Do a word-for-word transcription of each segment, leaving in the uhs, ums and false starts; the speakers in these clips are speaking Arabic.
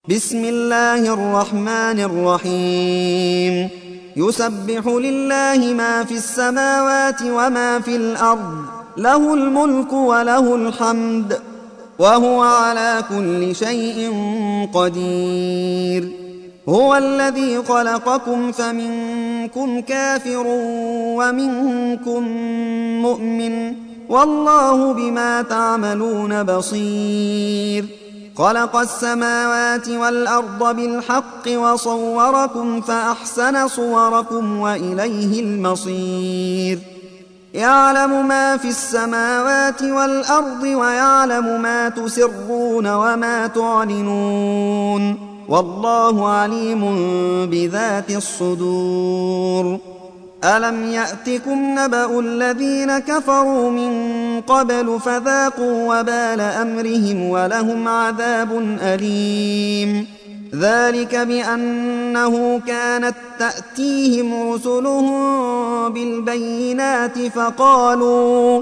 بسم الله الرحمن الرحيم يسبح لله ما في السماوات وما في الأرض له الملك وله الحمد وهو على كل شيء قدير هو الذي خلقكم فمنكم كافر ومنكم مؤمن والله بما تعملون بصير خلق السماوات والأرض بالحق وصوركم فأحسن صوركم وإليه المصير يعلم ما في السماوات والأرض ويعلم ما تسرون وما تعلنون والله عليم بذات الصدور ألم يأتكم نبأ الذين كفروا من قبل فذاقوا وبال أمرهم ولهم عذاب أليم ذلك بأنه كانت تأتيهم رسلهم بالبينات فقالوا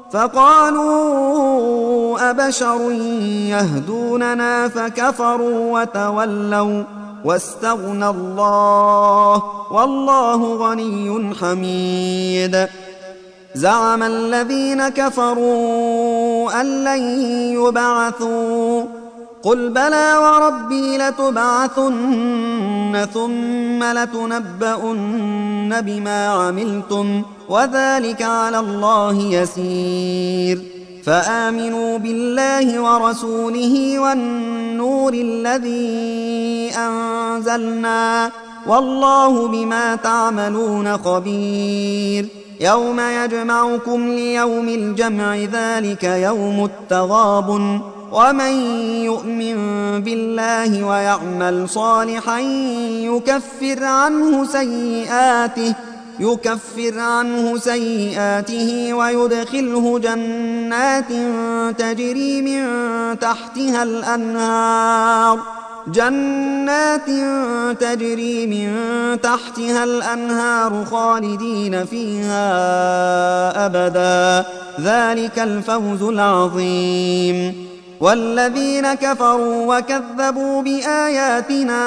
فقالوا أبشر يهدوننا فكفروا وتولوا واستغنى الله والله غني حميد زعم الذين كفروا أن لن يبعثوا قل بلى وربي لتبعثن ثم لتنبؤن بما عملتم وذلك على الله يسير فآمنوا بالله ورسوله والنور الذي أنزلنا والله بما تعملون خبير يوم يجمعكم ليوم الجمع ذلك يوم التغابن ومن يؤمن بالله ويعمل صالحا يكفر عنه سيئاته يكفر عنه سيئاته ويدخله جنات تجري من تحتها الأنهار جنات تجري من تحتها الأنهار خالدين فيها أبدا ذلك الفوز العظيم والذين كفروا وكذبوا بآياتنا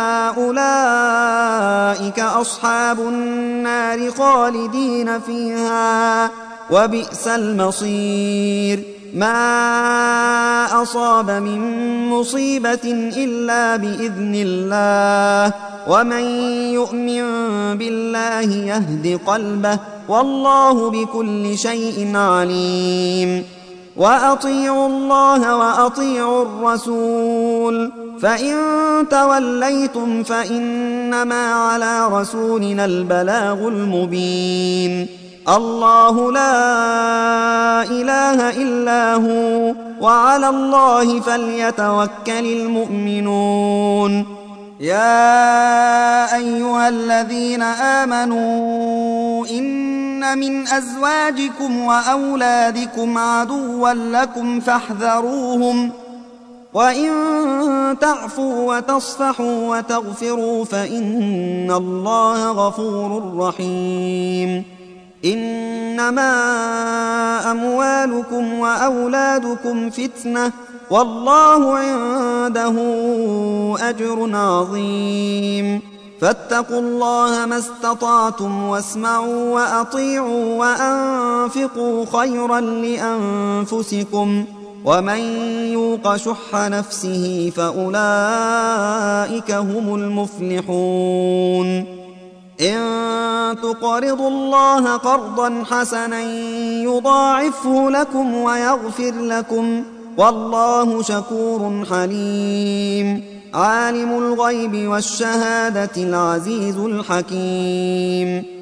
أولئك أصحاب النار خالدين فيها وبئس المصير ما أصاب من مصيبة إلا بإذن الله ومن يؤمن بالله يهد قلبه والله بكل شيء عليم وأطيعوا الله وأطيعوا الرسول فإن توليتم فإنما على رسولنا البلاغ المبين الله لا إله إلا هو وعلى الله فليتوكل المؤمنون يا أيها الذين آمنوا إن من أزواجكم وأولادكم عدوا لكم فاحذروهم وإن تعفوا وتصفحوا وتغفروا فإن الله غفور رحيم إنما أموالكم وأولادكم فتنة والله عنده أجر عظيم فاتقوا الله ما استطعتم واسمعوا وأطيعوا وأنفقوا خيرا لأنفسكم ومن يوق شح نفسه فأولئك هم المفلحون إن تقرضوا الله قرضا حسنا يضاعفه لكم ويغفر لكم والله شكور حليم عالم الغيب والشهادة العزيز الحكيم